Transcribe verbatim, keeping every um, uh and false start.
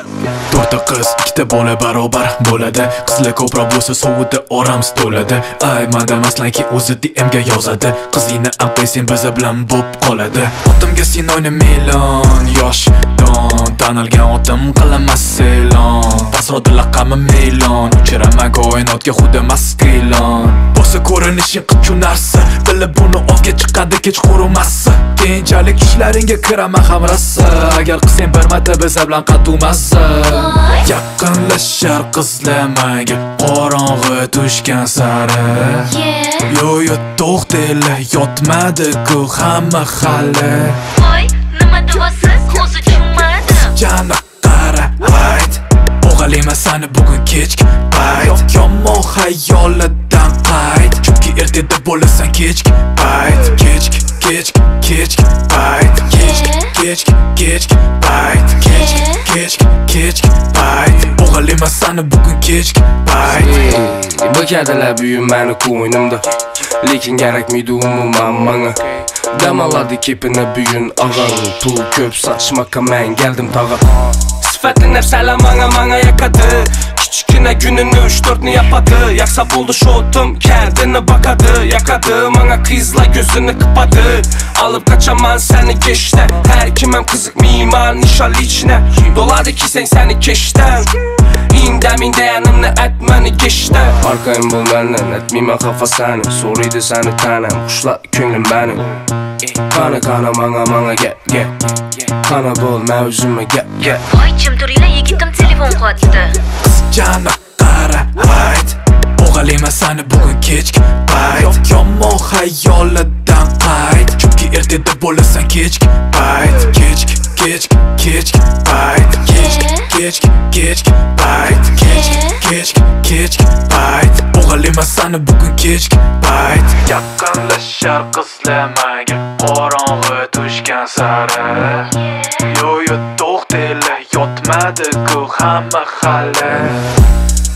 To'rtta qiz, ikkita bola barobar bo'ladi. Qizlar ko'proq bo'lsa sovutda oramiz to'ladi. Ay, mandamaslanki o'zi D M'ga yozadi. Qizingni aqaysang biza bilan bo'p qoladi. Otimga sen o'yna Milan, yosh don tanilgan otim qilamas e'lon. Pasroda laqami Milan, uchiraman koinotga xuddi maskilon. Bo'lsa ko'rinishing qichu narsa, bilib buni ovga chiqadi kechqurun massa. Keyinchalik ishlaringga kiraman ham rassa. Agar qilsang bir marta biza bilan qatuvmassa. Yaqinlashar qizlar menga qorong'i tushgan sari. Yo yo to'xtanglar, yotmadi-ku hamma hali. Voy, nima deyapsiz? O'zi tushunmadi. Jana qara, hayt. O'g'alima sani bugun kechki payt. Yomon xayolidan qayt. Chunki ertada bo'lasan kechki payt. Kechki, kechki, kechki payt. Kechki, kechki, kechki payt. Kechki, kechki, kechki payt. O'g'alima sani bugun kechki payt. Bakadilar buyum meni ko'ynimda, lekin kerakmidi umuman manga. Damaladi kepini buyun ag'an, pul ko'p saçmaka men geldim taga. Sifatli narsalar manga manga yakadi. Kichkina gününü uch to'rtni yapadi. Yaksa bo'ldi shotim, kardini bakadi. Yakadi manga qizlar gözünü qipadi. Alıp kaçaman seni geçte. Her kimem qiziqmayman nishonlichna. Doladi ki sen seni keşten. İndemin dayanımni aytmani geçte. Arkayım bul menden, etmeyman xafa seni. So'raydi seni tanam, qushlar ko'nglim benim. Qani qani manga manga get get. Qani bo'l men o'zimga get get. Voy, jim turinglar, yigitim telefon qotdi. Jana qara, hayt. O'g'alima sani bugun kechki payt. Yomon xayolidan qayt. Chunki ertada bo'lasan kechki payt. Kechki, kechki, kechki payt. Kechki, kechki, kechki payt. Kechki, kechki, kechki payt. O'g'alima sani bugun kechki payt. Yaqinlashar qizlar menga qorong'i tushgan sari. Yo yo to'xtanglar, yotmadi-ku hamma hali.